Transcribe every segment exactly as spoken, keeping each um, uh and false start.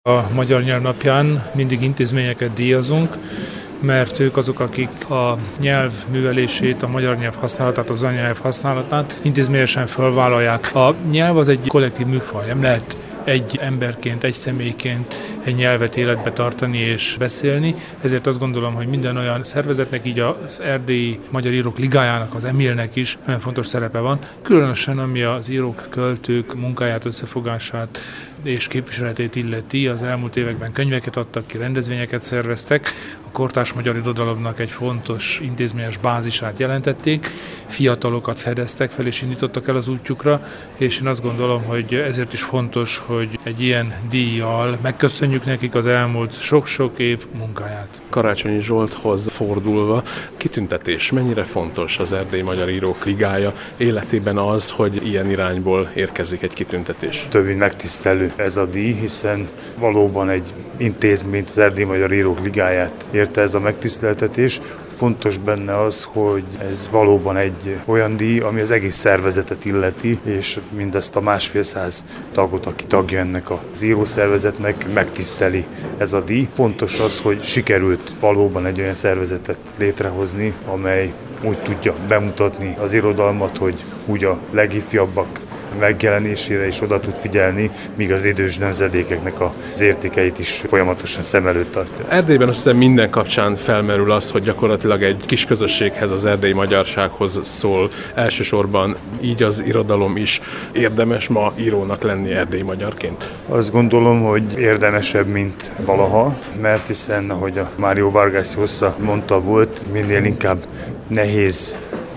A Magyar Nyelv Napján mindig intézményeket díjazunk, mert ők azok, akik a nyelv művelését, a magyar nyelv használatát, az anyanyelv használatát intézményesen felvállalják. A nyelv az egy kollektív műfaj, nem lehet egy emberként, egy személyként egy nyelvet életbe tartani és beszélni. Ezért azt gondolom, hogy minden olyan szervezetnek, így az Erdélyi Magyar Írók Ligájának, az EMIL-nek is nagyon fontos szerepe van, különösen ami az írók, költők munkáját, összefogását és képviseletét illeti. Az elmúlt években könyveket adtak ki, rendezvényeket szerveztek, a kortárs magyar irodalomnak egy fontos intézményes bázisát jelentették, fiatalokat fedeztek fel és indítottak el az útjukra, és én azt gondolom, hogy ezért is fontos, hogy egy ilyen díjjal megköszönjük nekik az elmúlt sok-sok év munkáját. Karácsonyi Zsolthoz fordulva, kitüntetés mennyire fontos az Erdélyi Magyar Írók Ligája életében az, hogy ilyen irányból érkezik egy kitüntetés? Több mint megtisztelő ez a díj, hiszen valóban egy intézményt, az Erdélyi Magyar Írók Ligáját érte ez a megtiszteltetés. Fontos benne az, hogy ez valóban egy olyan díj, ami az egész szervezetet illeti, és mindezt a másfél száz tagot, aki tagja ennek az írószervezetnek, megtiszteli ez a díj. Fontos az, hogy sikerült valóban egy olyan szervezetet létrehozni, amely úgy tudja bemutatni az irodalmat, hogy úgy a legifjabbak megjelenésére is oda tud figyelni, míg az idős nemzedékeknek az értékeit is folyamatosan szem előtt tartja. Erdélyben azt hiszem minden kapcsán felmerül az, hogy gyakorlatilag egy kis közösséghez, az erdélyi magyarsághoz szól elsősorban, így az irodalom is. Érdemes ma írónak lenni erdélyi magyarként? Azt gondolom, hogy érdemesebb, mint valaha, mert hiszen, ahogy a Mário Vargas Llosa mondta, volt, minél inkább nehéz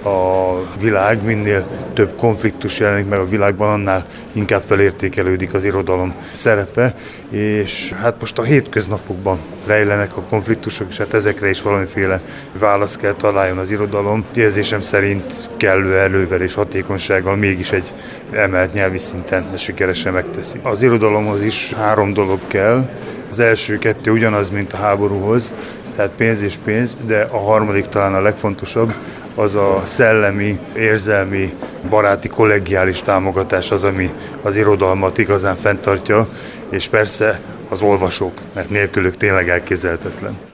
a világ, minél több konfliktus jelenik meg a világban, annál inkább felértékelődik az irodalom szerepe, és hát most a hétköznapokban rejlenek a konfliktusok, és hát ezekre is valamiféle választ kell találjon az irodalom. Érzésem szerint kellő erővel és hatékonysággal mégis egy emelt nyelvi szinten ezt sikeresen megteszi. Az irodalomhoz is három dolog kell. Az első kettő ugyanaz, mint a háborúhoz, tehát pénz és pénz, de a harmadik talán a legfontosabb, az a szellemi, érzelmi, baráti, kollegiális támogatás az, ami az irodalmat igazán fenntartja, és persze az olvasók, mert nélkülük tényleg elképzelhetetlen.